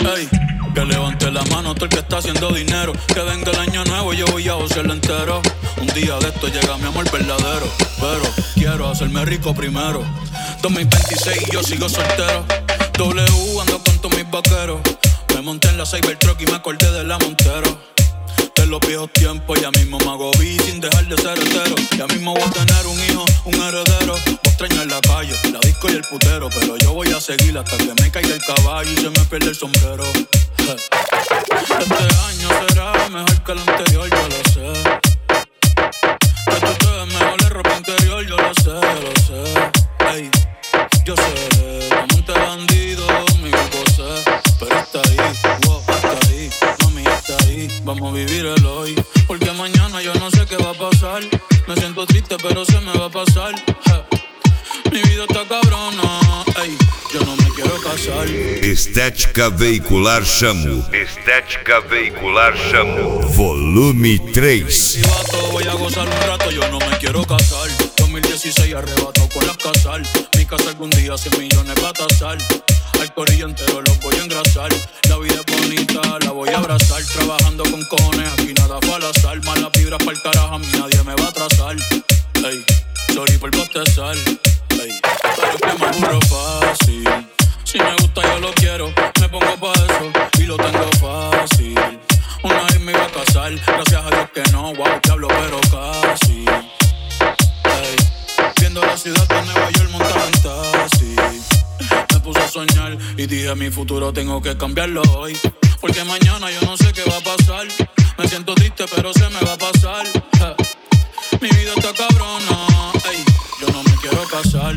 Ey, que levante la mano todo el que está haciendo dinero. Que venga el año nuevo y yo voy a josearlo entero. Un día de esto llega mi amor verdadero, pero quiero hacerme rico primero. 2026 y yo sigo soltero. W ando con todos mis vaqueros. Me monté en la Cybertruck y me acordé de la Montero. De los viejos tiempos, ya mismo me agobié sin dejar de ser hetero. Ya mismo voy a tener un hijo, un heredero. Voy a extrañar la calle, la disco y el putero. Pero yo voy a seguir hasta que me caiga el caballo y se me pierda el sombrero. Este año será mejor que el anterior, yo lo sé. Que tú te ves mejor en ropa interior, yo lo sé. Ey, yo sé, amante bandido, mi grupo sé. Pero está ahí, wow, está ahí, mami está ahí. Vamos a vivir el hoy, porque mañana yo no sé qué va a pasar. Me siento triste pero se me va a pasar. Mi vida está cabrona, ey, yo no me quiero casar. Estética Veicular Chamo. Estética Veicular Chamo. Volume 3. Voy a gozar un rato, yo no me quiero casar. 2016 arrebatado con las casal. Mi casa algún día 100 millones va a tasar. Al corillo entero los voy a engrasar. La vida es bonita, la voy a abrazar. Trabajando con cojones, aquí nada fue al azar. Malas vibras pa'l carajo, a mí nadie me va a atrasar. Ey, sorry por bostezar. Ey, pero es que me aburro fácil. Si me gusta yo lo quiero, me pongo pa' eso y lo tengo fácil. Una vez me iba a casar, gracias a Dios que no, wow, diablo, pero casi. Ey, viendo la ciudad de Nueva York montada en taxi. Me puse a soñar y dije mi futuro tengo que cambiarlo hoy. Porque mañana yo no sé qué va a pasar. Me siento triste pero se me va a pasar. Mi vida está cabrona, ey, yo no me quiero casar.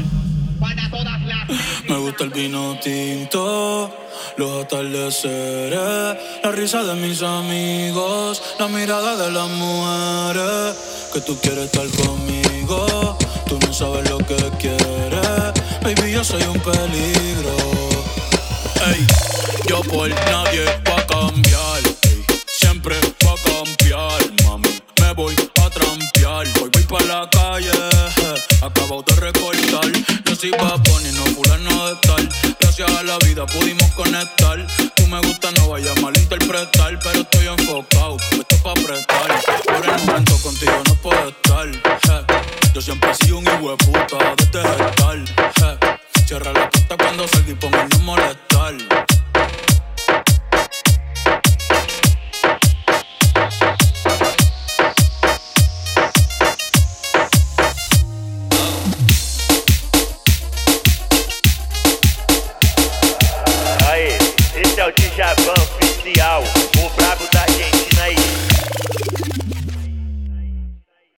Me gusta el vino tinto, los atardeceres, la risa de mis amigos, la mirada de las mujeres. Que tú quieres estar conmigo, tú no sabes lo que quieres. Baby, yo soy un peligro. Ey, yo por nadie voy a cambiar. Ey, siempre voy a cambiar, mami. Me voy a trampear. Hoy voy pa' la calle, acabo de recortar. Yo soy Bad Bunny, no fulano de tal. Gracias a la vida pudimos conectar. Tú me gusta, no vayas a malinterpretar. Pero estoy enfocado, esto es pa' apretar. Por el momento contigo no puedo estar. Yo siempre he sido un hijo de puta.